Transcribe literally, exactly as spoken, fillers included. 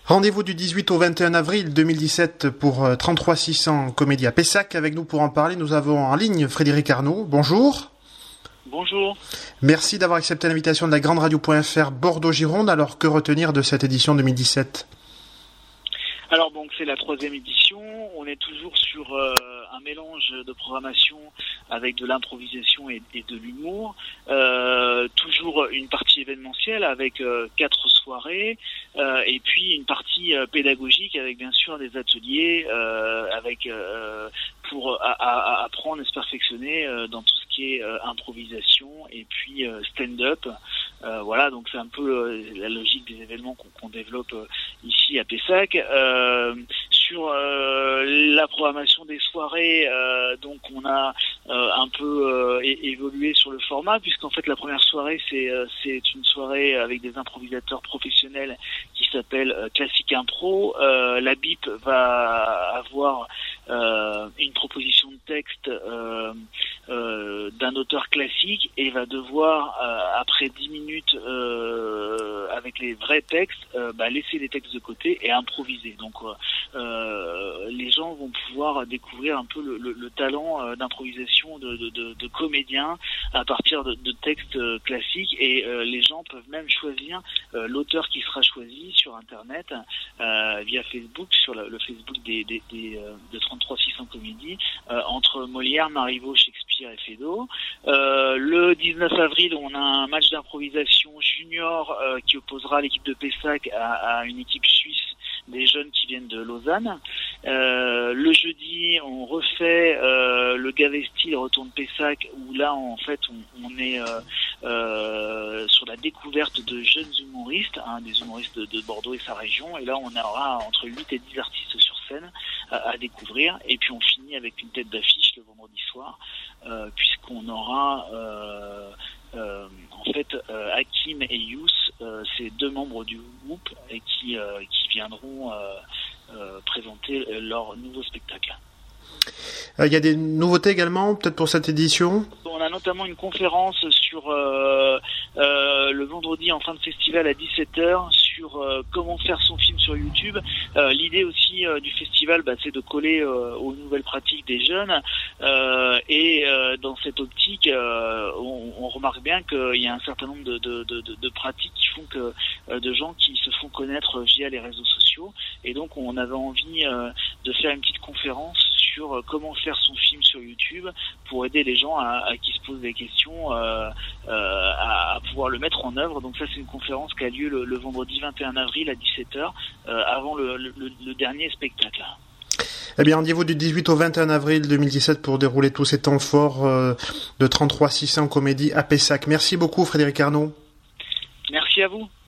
Rendez-vous du dix-huit au vingt et un avril deux mille dix-sept pour trente-trois six cents Comédie à Pessac. Avec nous pour en parler, nous avons en ligne Frédéric Arnaud. Bonjour. Bonjour. Merci d'avoir accepté l'invitation de la Grande Radio.fr Bordeaux-Gironde. Alors, que retenir de cette édition deux mille dix-sept ? Alors donc c'est la troisième édition, on est toujours sur euh, un mélange de programmation avec de l'improvisation et, et de l'humour, euh, toujours une partie événementielle avec euh, quatre soirées euh, et puis une partie euh, pédagogique avec bien sûr des ateliers euh, avec euh, pour à, à, apprendre et se perfectionner euh, dans tout ce qui est euh, improvisation et puis euh, stand-up. Euh, voilà, donc c'est un peu euh, la logique des événements qu'on, qu'on développe euh, ici à Pessac. Euh, sur euh, la programmation des soirées, euh, donc on a euh, un peu euh, é- évolué sur le format, puisqu'en fait la première soirée c'est euh, c'est une soirée avec des improvisateurs professionnels qui s'appelle euh, Classique Impro. Euh, la B I P va avoir euh, une proposition de texte euh, euh, d'un auteur classique et va devoir euh, après dix minutes euh, avec les vrais textes euh, bah, laisser les textes de côté et improviser. Donc euh, les gens vont pouvoir découvrir un peu le, le, le talent euh, d'improvisation de, de, de, de comédiens à partir de, de textes euh, classiques, et euh, les gens peuvent même choisir euh, l'auteur qui sera choisi sur internet euh, via Facebook, sur le, le Facebook des, des, des euh, de trente-trois six cents Comédie, euh, entre Molière, Marivaux, Shakespeare et Feydeau. Euh, le dix-neuf avril, on a un match d'improvisation junior euh, qui opposera l'équipe de Pessac à, à une équipe suisse des jeunes qui viennent de Lausanne. Euh, le jeudi, on refait euh, le Gavesti, le retour de Pessac, où là, en fait, on, on est euh, euh, sur la découverte de jeunes humoristes, hein, des humoristes de, de Bordeaux et sa région. Et là, on aura entre huit et dix artistes sur scène à, à découvrir. Et puis, on finit avec une tête d'affiche le vendredi soir, euh, puisqu'on aura... Euh, Euh, en fait, euh, Hakim et Yous, euh, c'est deux membres du groupe et qui, euh, qui viendront euh, euh, présenter leur nouveau spectacle. Il euh, y a des nouveautés également, peut-être pour cette édition ? On a notamment une conférence sur euh, euh, le vendredi en fin de festival à dix-sept heures sur euh, comment faire son film sur YouTube. Euh, l'idée aussi euh, du festival, bah, c'est de coller euh, aux nouvelles pratiques des jeunes euh, et euh, dans cette optique, euh, on, on remarque bien qu'il y a un certain nombre de, de, de, de pratiques qui font que euh, de gens qui se font connaître via les réseaux sociaux, et donc on avait envie euh, de faire une petite conférence sur comment faire son film sur YouTube pour aider les gens à, à qui se posent des questions euh, euh, à, à pouvoir le mettre en œuvre. Donc ça, c'est une conférence qui a lieu le, le vendredi vingt et un avril à dix-sept heures euh, avant le, le, le dernier spectacle. Eh bien, rendez-vous du dix-huit au vingt et un avril deux mille dix-sept pour dérouler tous ces temps forts euh, de trente-trois six cents Comédie à Pessac. Merci beaucoup Frédéric Arnaud. Merci à vous.